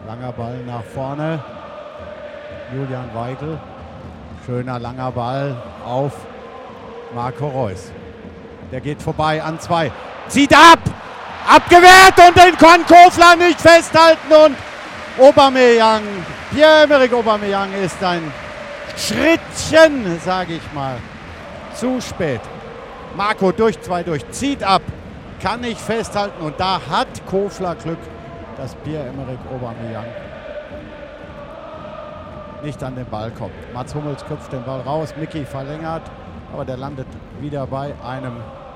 Langer Ball nach vorne. Julian Weigl. Schöner langer Ball auf Marco Reus. Der geht vorbei an 2. Zieht ab! Abgewehrt und den kann Kofler nicht festhalten. Und Aubameyang, Pierre-Emerick Aubameyang ist ein Schrittchen, sage ich mal, zu spät. Marco durch 2 durch, zieht ab, kann nicht festhalten. Und da hat Kofler Glück, dass Pierre-Emerick Aubameyang nicht an den Ball kommt. Mats Hummels köpft den Ball raus, Mickey verlängert, aber der landet wieder bei einem